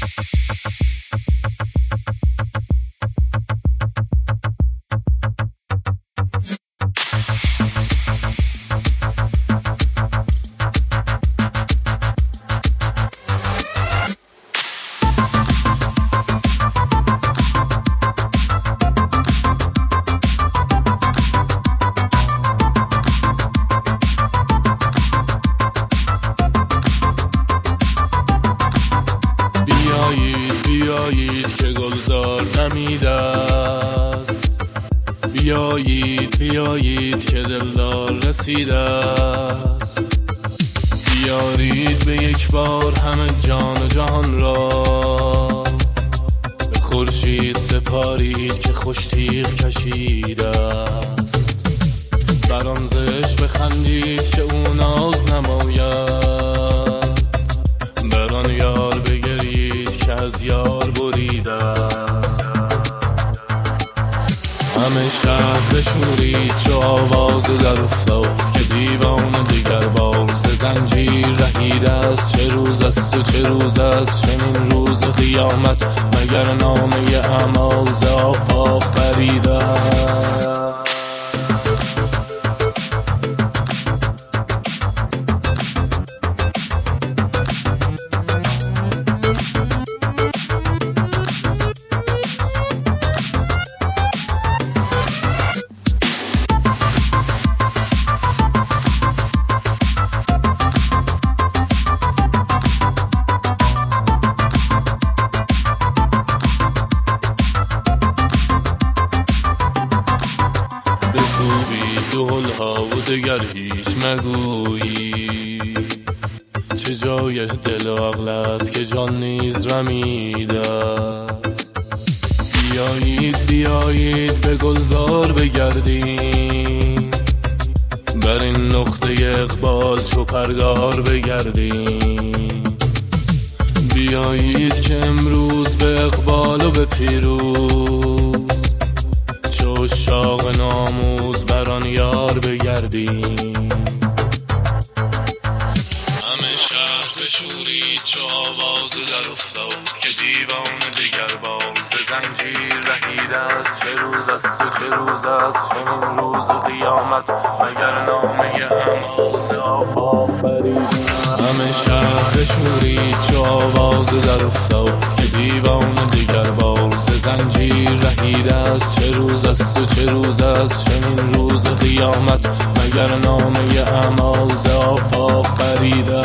بیایید که گلزار نمیده است، بیایید که دلدار رسیده است. بیارید به یک بار همه جان و جهان را، به خورشید سپارید که خوش تیغ کشیده است. بر آن زشت بخندید که او ناز نماید، بر آن یار بگرید که از یار بریده. همه شهر بشورید چو آواز در افتاد، که دیوان دیگر بار ز زنجیر رهیده است. چه روز است و چه روز است چنین روز قیامت، مگر نامه اعمال ز آفاق پریده است. دولها و دگر هیچ مگویی، چه جای دل و عقل است که جان نیز رمیده. بیایید به گلزار بگردیم، بر این نقطه اقبال چو پرگار بگردیم. بیایید که امروز به اقبال و به پیروز، چو عشاق ناموز بر آن یار بگردیم. همه شهر بشورید چو آواز در افتاد، که دیوان دیگر بار ز زنجیر رهیده است. چه روز است و چه روز است چنین روز قیامت، مگر نامه اعمال ز آفاق پریده. همه شهر بشورید چو آواز در افتاد، که دیوان دیگر بار ز زنجیر رهیده است. چه روز است و چه روز است چنین روز قیامت، مگر نامه اعمال ز آفاق پریده.